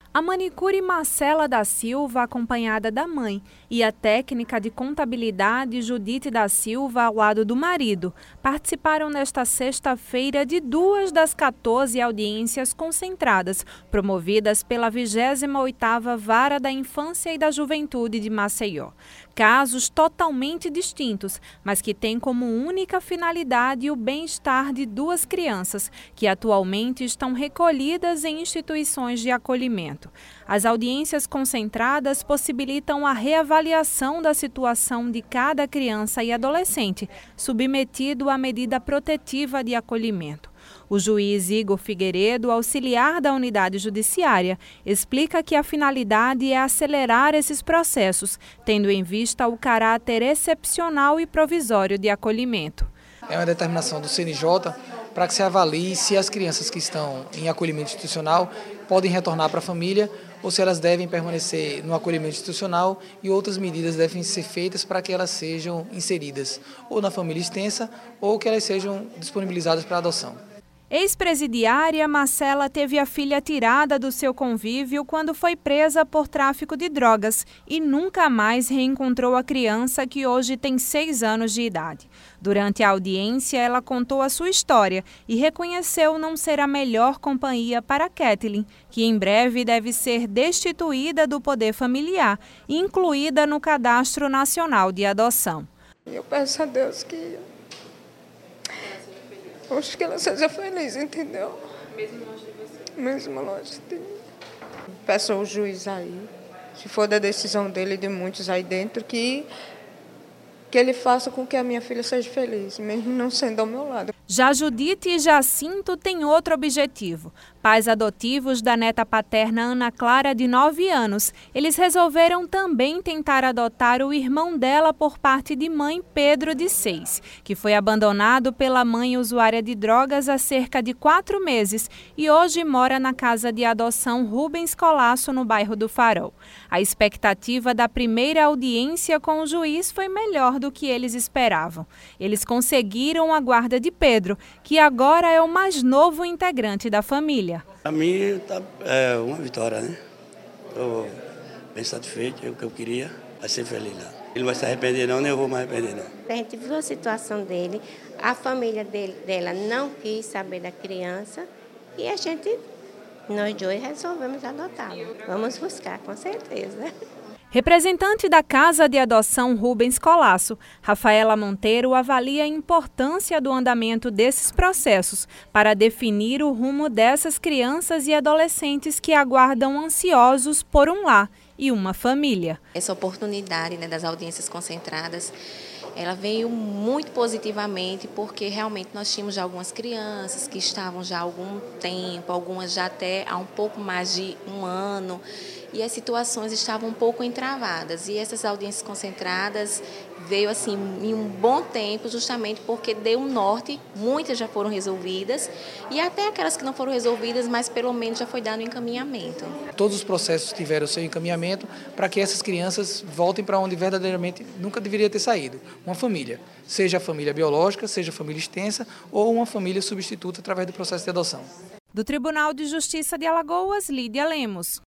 A manicure Marcela da Silva, acompanhada da mãe, e a técnica de contabilidade Judite da Silva, ao lado do marido, participaram nesta sexta-feira de 2 das 14 audiências concentradas, promovidas pela 28ª Vara da Infância e da Juventude de Maceió. Casos totalmente distintos, mas que têm como única finalidade o bem-estar de 2 crianças, que atualmente estão recolhidas em instituições de acolhimento. As audiências concentradas possibilitam a reavaliação da situação de cada criança e adolescente, submetido à medida protetiva de acolhimento. O juiz Igor Figueiredo, auxiliar da unidade judiciária, explica que a finalidade é acelerar esses processos, tendo em vista o caráter excepcional e provisório de acolhimento. É uma determinação do CNJ para que se avalie se as crianças que estão em acolhimento institucional podem retornar para a família ou se elas devem permanecer no acolhimento institucional e outras medidas devem ser feitas para que elas sejam inseridas ou na família extensa ou que elas sejam disponibilizadas para adoção. Ex-presidiária, Marcela teve a filha tirada do seu convívio quando foi presa por tráfico de drogas e nunca mais reencontrou a criança, que hoje tem 6 anos de idade. Durante a audiência, ela contou a sua história e reconheceu não ser a melhor companhia para Kathleen, que em breve deve ser destituída do poder familiar e incluída no Cadastro Nacional de Adoção. Eu peço a Deus que ela seja feliz, entendeu? Mesmo longe de você? Mesmo longe de mim. Peço ao juiz aí, se for da decisão dele e de muitos aí dentro, que ele faça com que a minha filha seja feliz, mesmo não sendo ao meu lado. Já Judite e Jacinto têm outro objetivo. Pais adotivos da neta paterna Ana Clara, de 9 anos, eles resolveram também tentar adotar o irmão dela por parte de mãe, Pedro, de 6, que foi abandonado pela mãe usuária de drogas há cerca de 4 meses e hoje mora na casa de adoção Rubens Colasso, no bairro do Farol. A expectativa da primeira audiência com o juiz foi melhor do que eles esperavam. Eles conseguiram a guarda de Pedro, que agora é o mais novo integrante da família. Para mim é uma vitória, né? Estou bem satisfeito, é o que eu queria, vai ser feliz lá. Ele não vai se arrepender não, nem eu vou me arrepender não. A gente viu a situação dele, a família dela não quis saber da criança e nós dois resolvemos adotá-lo. Vamos buscar, com certeza. Representante da Casa de Adoção Rubens Colasso, Rafaela Monteiro avalia a importância do andamento desses processos para definir o rumo dessas crianças e adolescentes que aguardam ansiosos por um lar e uma família. Essa oportunidade, das audiências concentradas, ela veio muito positivamente, porque realmente nós tínhamos já algumas crianças que estavam já há algum tempo, algumas já até há um pouco mais de 1 ano, e as situações estavam um pouco entravadas. E essas audiências concentradas veio assim em um bom tempo, justamente porque deu um norte, muitas já foram resolvidas, e até aquelas que não foram resolvidas, mas pelo menos já foi dado um encaminhamento. Todos os processos tiveram seu encaminhamento para que essas crianças voltem para onde verdadeiramente nunca deveria ter saído, uma família, seja a família biológica, seja a família extensa ou uma família substituta através do processo de adoção. Do Tribunal de Justiça de Alagoas, Lídia Lemos.